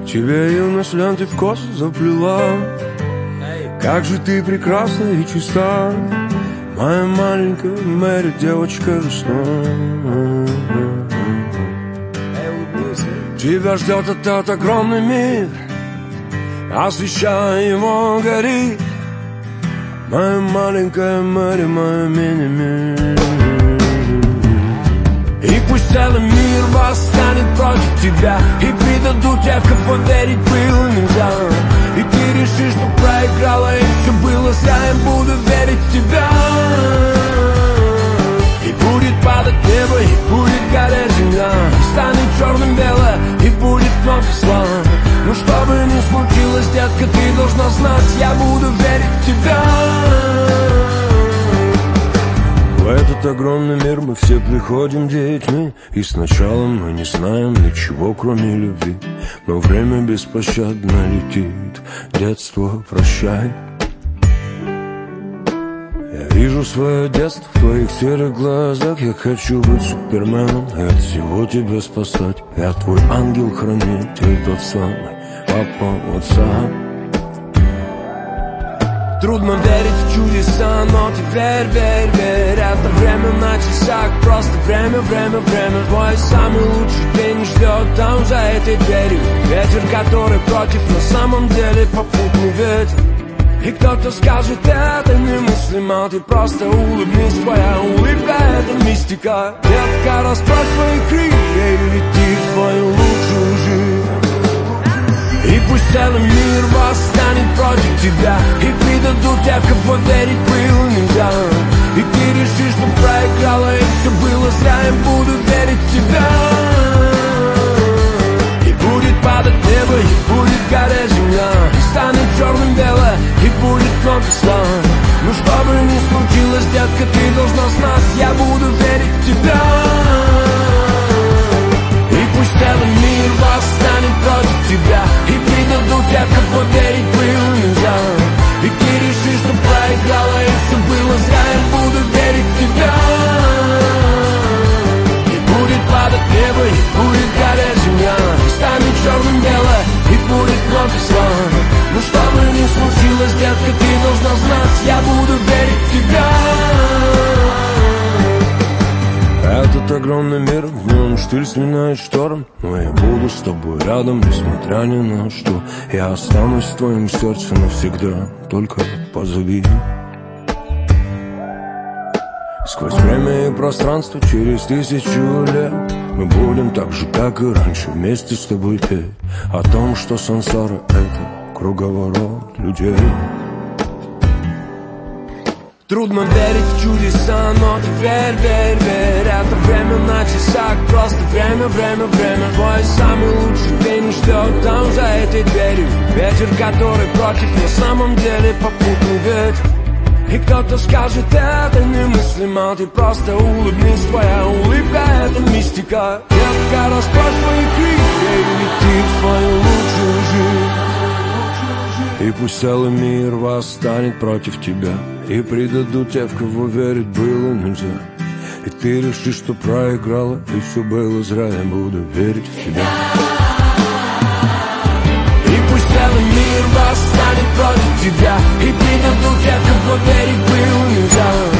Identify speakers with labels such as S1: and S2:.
S1: Тебе юность ленты в косы заплела. Как же ты прекрасна и чиста, моя маленькая Мэри, девочка весна. Тебя ждет этот огромный мир, освещая его горит, моя маленькая Мэри, моя мини-мир. И пусть целый мир восстанет против тебя, и предадут тех, кого верить было нельзя. И ты решишь, что проиграла, и все было зря. Я буду верить в тебя. И будет падать небо, и будет гореть земля, и станет черным бело, и будет вновь слава. Но что бы ни случилось, детка, ты должна знать, я буду верить в тебя. В этот огромный мир мы все приходим детьми, и сначала мы не знаем ничего, кроме любви. Но время беспощадно летит, детство прощай. Я вижу свое детство в твоих серых глазах. Я хочу быть суперменом и от всего тебя спасать. Я твой ангел-хранитель, тот самый папа WhatsApp. Трудно верить в чудеса, но ты верь, верь, верь. Это время на часах, просто время, время, время. Твой самый лучший день ждет там за этой дверью. Ветер, который против, на самом деле попутный ветер. И кто-то скажет, это немыслимо, ты просто улыбнись, твоя улыбка — это мистика. Детка, расправь свои крылья и лети в свою лучшую жизнь. И пусть целый мир восстанет против тебя, и предадут тех, кого верить было нельзя. И ты решишь, что проиграла, и все было зря. Я буду верить в тебя. И будет падать небо, и будет гореть земля, и станет черным бело, и будет вновь весна. Но что бы ни случилось, детка, ты должна знать, я буду верить в тебя. И пусть целый мир восстанет против тебя, и предадут тех, кого верить было нельзя. И ты решишь, что проиграла, и все было зря. Я буду верить в тебя. И будет падать небо, и будет гореть земля, и станет черным бело, и будет вновь весна. Но что бы ни случилось, детка, ты должна знать, я буду верить в тебя. Этот огромный мир, в нем штиль сменяет шторм, но я буду с тобой рядом, несмотря ни на что. Я останусь в твоем сердце навсегда, только позови. Сквозь время и пространство, через 1000 лет мы будем так же, как и раньше, вместе с тобой петь о том, что сансара — это круговорот людей. Трудно верить в чудеса, но ты верь, верь, верь. Это время на часах, просто время, время, время. Твой самый лучший день ждет там за этой дверью. Ветер, который против, на самом деле попутный ветер. И кто-то скажет, это немыслимо, ты просто улыбнись, твоя улыбка — это мистика. Детка, расправь свои крылья и лети в свою лучшую жизнь. И пусть целый мир восстанет против тебя, и предадут тех, в кого верить было нельзя. И ты решишь, что проиграла, и все было зря. Я буду верить в тебя. И пусть целый мир восстанет против тебя, и предадут тех, в кого верить было нельзя.